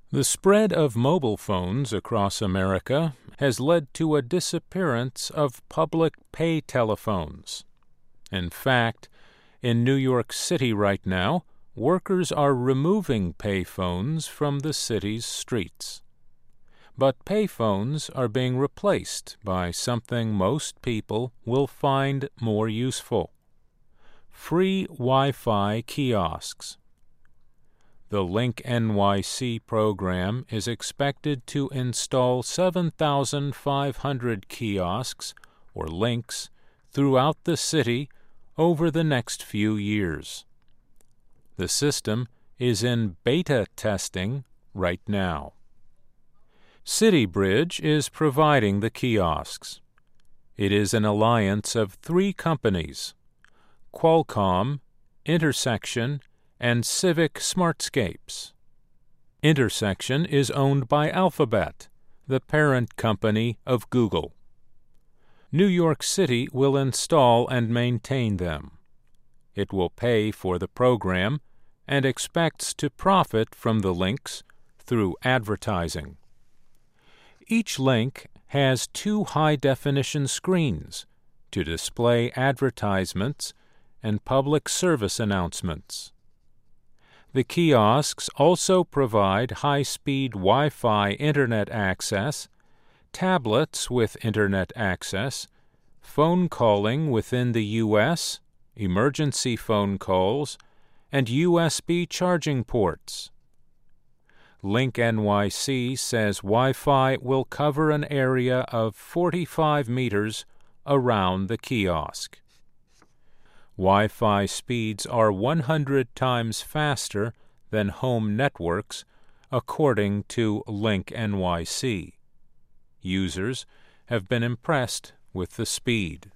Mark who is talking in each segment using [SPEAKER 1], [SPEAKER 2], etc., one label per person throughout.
[SPEAKER 1] The spread of mobile phones across America has led to a disappearance of public pay telephones. In fact, in New York City right now, workers are removing pay phones from the city's streets. But pay phones are being replaced by something most people will find more useful: free Wi-Fi kiosks. The Link NYC program is expected to install 7,500 kiosks, or links, throughout the city over the next few years. The system is in beta testing right now. CityBridge is providing the kiosks. It is an alliance of 3 companies: Qualcomm, Intersection, and Civic Smartscapes. Intersection is owned by Alphabet, the parent company of Google. New York City will install and maintain them. It will pay for the program and expects to profit from the links through advertising. Each link has 2 high-definition screens to display advertisements and public service announcements. The kiosks also provide high-speed Wi-Fi Internet access, tablets with Internet access, phone calling within the U.S., emergency phone calls, and USB charging ports. Link NYC says Wi-Fi will cover an area of 45 meters around the kiosk. Wi-Fi speeds are 100 times faster than home networks, according to Link NYC. Users have been impressed with the speed.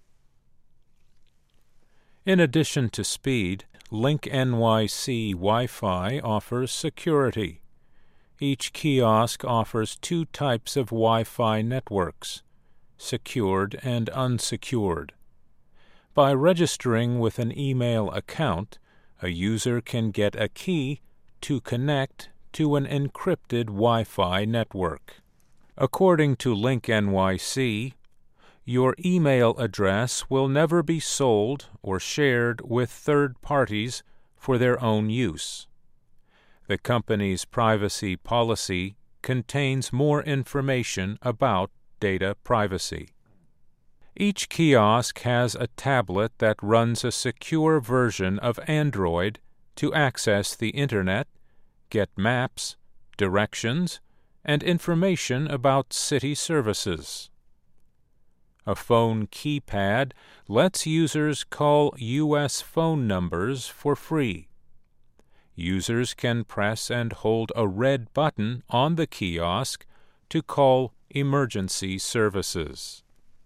[SPEAKER 1] In addition to speed, Link NYC Wi-Fi offers security. Each kiosk offers 2 types of Wi-Fi networks: secured and unsecured. By registering with an email account, a user can get a key to connect to an encrypted Wi-Fi network. According to Link NYC, your email address will never be sold or shared with third parties for their own use. The company's privacy policy contains more information about data privacy. Each kiosk has a tablet that runs a secure version of Android to access the Internet, get maps, directions, and information about city services. A phone keypad lets users call U.S. phone numbers for free. Users can press and hold a red button on the kiosk to call emergency services.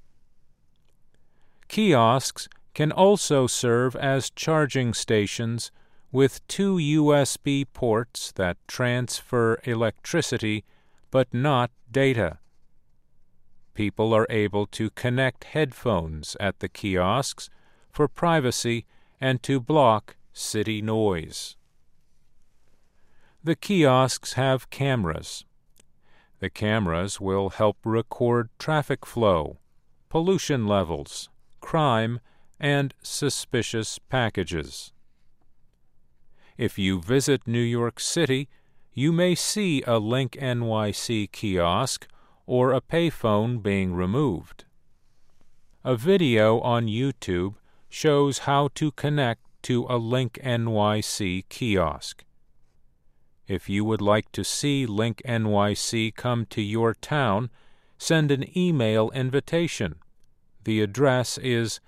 [SPEAKER 1] Kiosks can also serve as charging stations with 2 USB ports that transfer electricity but not data. People are able to connect headphones at the kiosks for privacy and to block city noise. The kiosks have cameras. The cameras will help record traffic flow, pollution levels, crime, and suspicious packages. If you visit New York City, you may see a Link NYC kiosk or a payphone being removed. A video on YouTube shows how to connect to a Link NYC kiosk. If you would like to see Link NYC come to your town, send an email invitation. The address is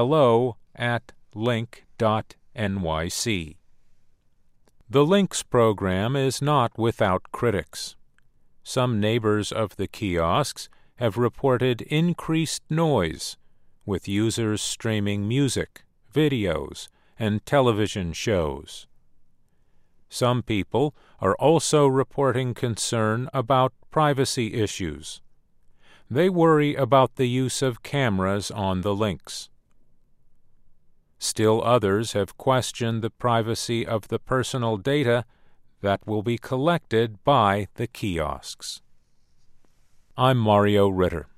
[SPEAKER 1] hello@link.nyc. The Links program is not without critics. Some neighbors of the kiosks have reported increased noise, with users streaming music, videos, and television shows. Some people are also reporting concern about privacy issues. They worry about the use of cameras on the links. Still others have questioned the privacy of the personal data that will be collected by the kiosks. I'm Mario Ritter.